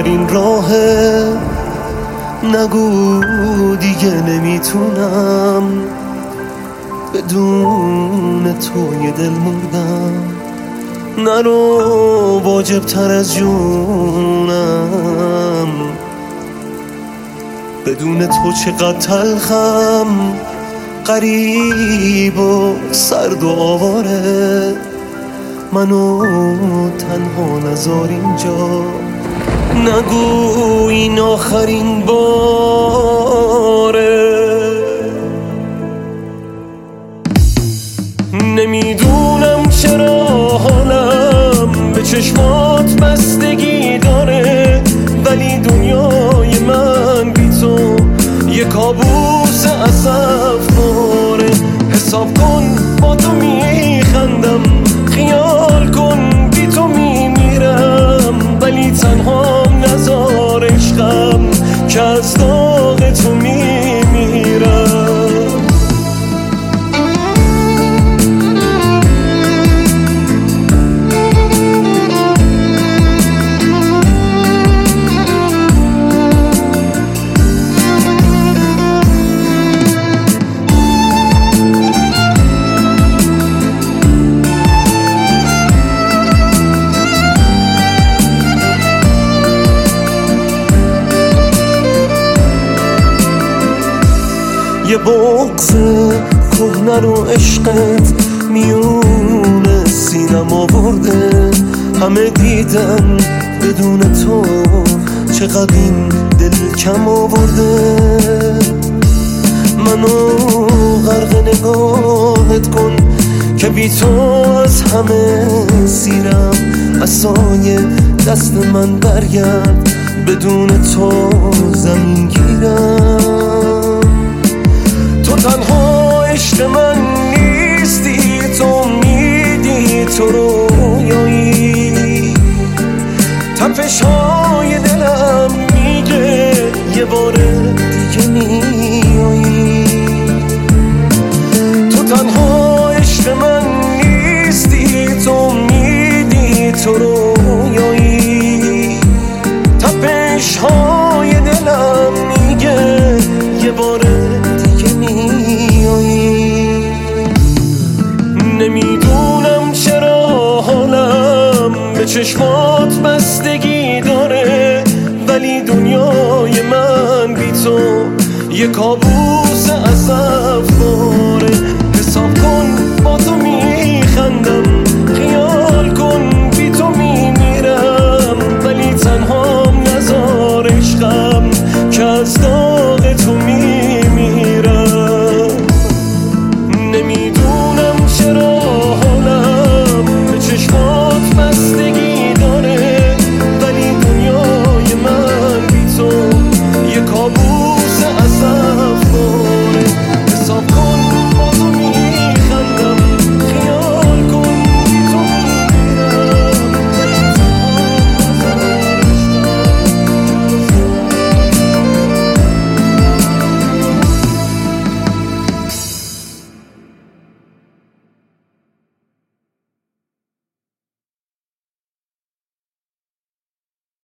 آخرین راهه. نگو دیگه نمیتونم بدون تو یه دل مردم. نرو واجب تر از جونم، بدون تو چقدر تلخم، غریب و سرد و آواره. منو تنها نذار اینجا، نگو این آخرین باره. نمیدونم چرا حالم به چشمات بستگی داره، ولی دنیای من بی تو یه کابوس اسفباره. حساب کن با تو میخندم، خیال کن بی تو میمیرم، ولی تنها نذار عشقم که از داغ تو میمیرم. یه بغض کهنه رو عشقت میون سینم آورده. همه دیدن بدون تو چقدر این دل کم آورده. منو غرق نگاهت کن که بی تو از همه سیرم. عصای دست من برگرد، بدون تو زمین گیرم. تو تنها عشق من نیستی، تو میدی تو رویایی. تپش های دلم میگه یه بار دیگه میایی. تو تنها عشق من نیستی، تو میدی تو رویایی. تپش های دلم میگه یه بار نمیدونم چرا حالم به چشمات بستگی داره، ولی دنیای من بی تو یه کابوس اسفباره. حساب کن با تو